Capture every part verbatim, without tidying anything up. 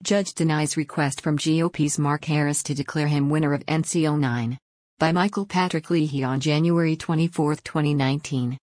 Judge denies request from G O P's Mark Harris to declare him winner of N C oh nine. By Michael Patrick Leahy on January twenty-fourth, twenty nineteen.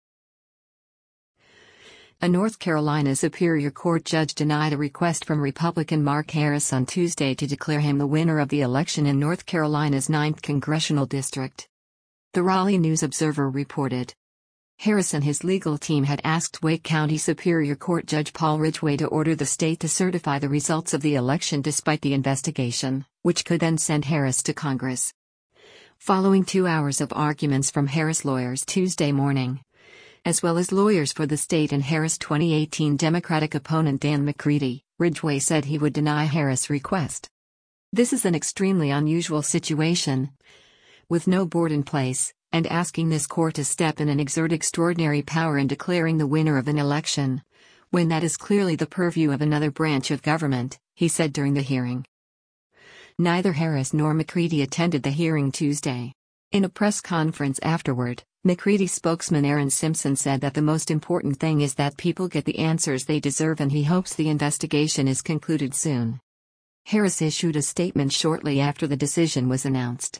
A North Carolina Superior Court judge denied a request from Republican Mark Harris on Tuesday to declare him the winner of the election in North Carolina's ninth Congressional District. The Raleigh News-Observer reported. Harris and his legal team had asked Wake County Superior Court Judge Paul Ridgway to order the state to certify the results of the election despite the investigation, which could then send Harris to Congress. Following two hours of arguments from Harris lawyers Tuesday morning, as well as lawyers for the state and Harris' twenty eighteen Democratic opponent Dan McCready, Ridgway said he would deny Harris' request. This is an extremely unusual situation, with no board in place, and asking this court to step in and exert extraordinary power in declaring the winner of an election, when that is clearly the purview of another branch of government, he said during the hearing. Neither Harris nor McCready attended the hearing Tuesday. In a press conference afterward, McCready spokesman Aaron Simpson said that the most important thing is that people get the answers they deserve and he hopes the investigation is concluded soon. Harris issued a statement shortly after the decision was announced.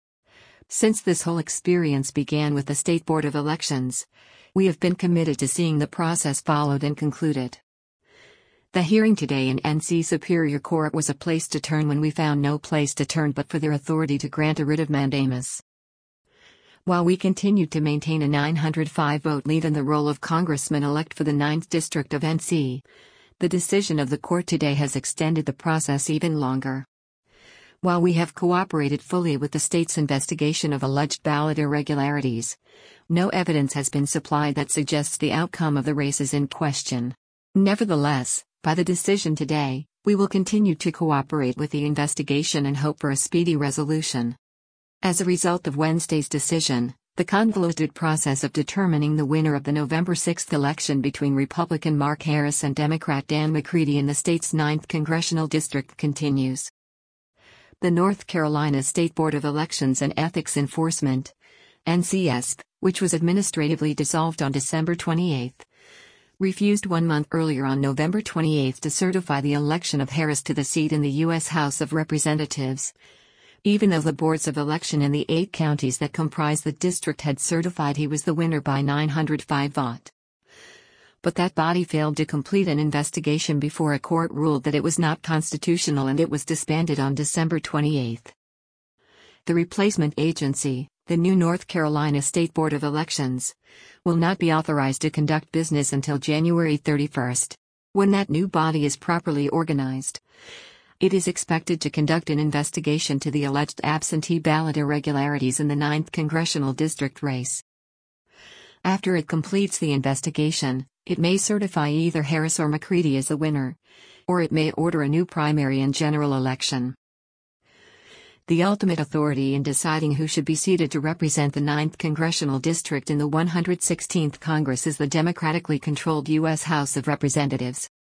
Since this whole experience began with the State Board of Elections, we have been committed to seeing the process followed and concluded. The hearing today in N C Superior Court was a place to turn when we found no place to turn but for their authority to grant a writ of mandamus. While we continued to maintain a nine hundred five vote lead in the role of congressman-elect for the ninth District of N C, the decision of the court today has extended the process even longer. While we have cooperated fully with the state's investigation of alleged ballot irregularities, no evidence has been supplied that suggests the outcome of the race is in question. Nevertheless, by the decision today, we will continue to cooperate with the investigation and hope for a speedy resolution. As a result of Wednesday's decision, the convoluted process of determining the winner of the November sixth election between Republican Mark Harris and Democrat Dan McCready in the state's ninth Congressional District continues. The North Carolina State Board of Elections and Ethics Enforcement, N C E S P, which was administratively dissolved on December twenty-eighth, refused one month earlier on November twenty-eighth to certify the election of Harris to the seat in the U S House of Representatives, even though the boards of election in the eight counties that comprise the district had certified he was the winner by nine hundred five votes. But that body failed to complete an investigation before a court ruled that it was not constitutional and it was disbanded on December twenty-eighth. The replacement agency, the new North Carolina State Board of Elections, will not be authorized to conduct business until January thirty-first, when that new body is properly organized. It is expected to conduct an investigation to the alleged absentee ballot irregularities in the ninth Congressional District race. After it completes the investigation, it may certify either Harris or McCready as the winner, or it may order a new primary and general election. The ultimate authority in deciding who should be seated to represent the ninth Congressional District in the one hundred sixteenth Congress is the democratically controlled U S House of Representatives.